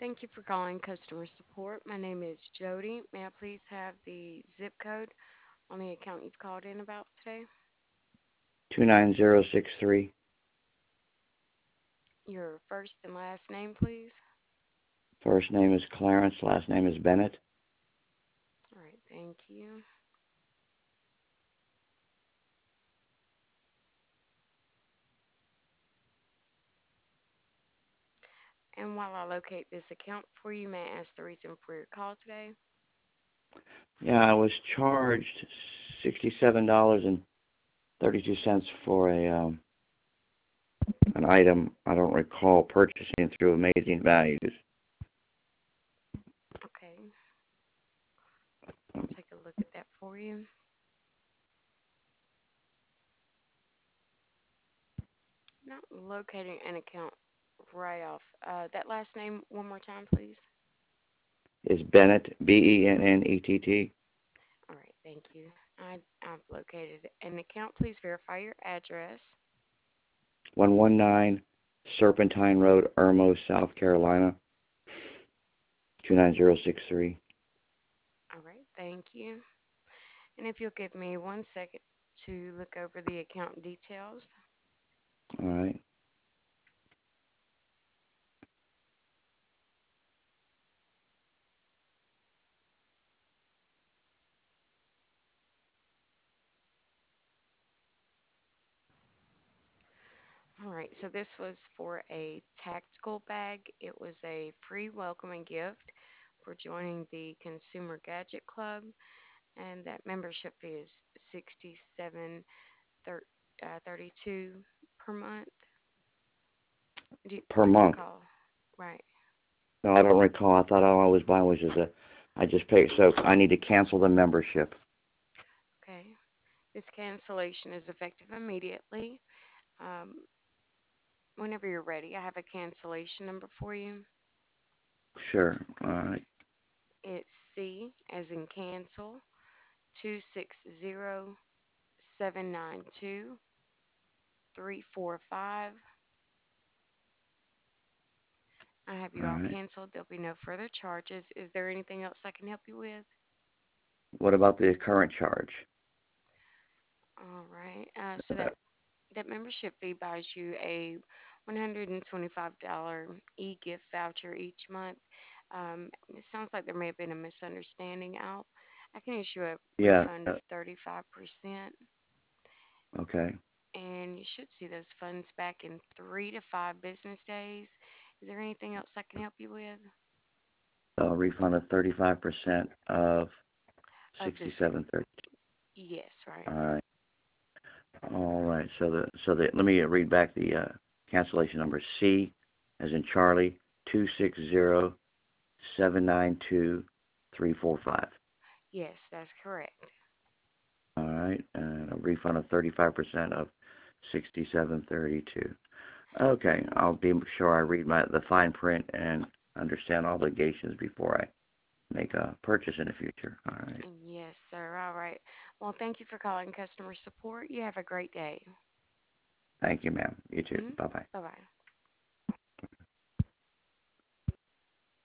Thank you for calling customer support. My name is Jody. May I please have the zip code on the account you've called in about today? 29063. Your first and last name, please. First name is Clarence, last name is Bennett. All right, thank you. And while I locate this account for you, may I ask the reason for your call today? Yeah, I was charged $67.32 for an item I don't recall purchasing through Amazing Values. Okay, I'll take a look at that for you. Not locating an account right off. That last name, one more time, please. Is Bennett, Bennett. All right, thank you. I've located an account. Please verify your address. 119 Serpentine Road, Irmo, South Carolina, 29063. All right, thank you. And if you'll give me 1 second to look over the account details. All right. All right, so this was for a tactical bag. It was a free welcoming gift for joining the Consumer Gadget Club, and that membership fee is 67.32 per month. Per Do you month. recall? Right. No, I don't recall. I thought all I was buying was just I just paid, so I need to cancel the membership. Okay. This cancellation is effective immediately. Um, Whenever you're ready, I have a cancellation number for you. Sure. All right. It's C as in cancel 260-792-345. I have All you all right. canceled. There'll be no further charges. Is there anything else I can help you with? What about the current charge? All right. So that membership fee buys you a $125 e-gift voucher each month. It sounds like there may have been a misunderstanding out. I can issue a Yeah. refund of 35%, Okay. and you should see those funds back in 3 to 5 business days. Is there anything else I can help you with? A refund of 35% of Of the six, 6730. yes, right. All right. All right. So the let me read back the cancellation number. C as in Charlie, 260-792-345. Yes, that's correct. All right. And a refund of 35% of 6732. Okay. I'll be sure I read the fine print and understand obligations before I make a purchase in the future. All right. Yes, sir. All right. Well, thank you for calling customer support. You have a great day. Thank you, ma'am. You too. Hmm. Bye bye. Bye bye.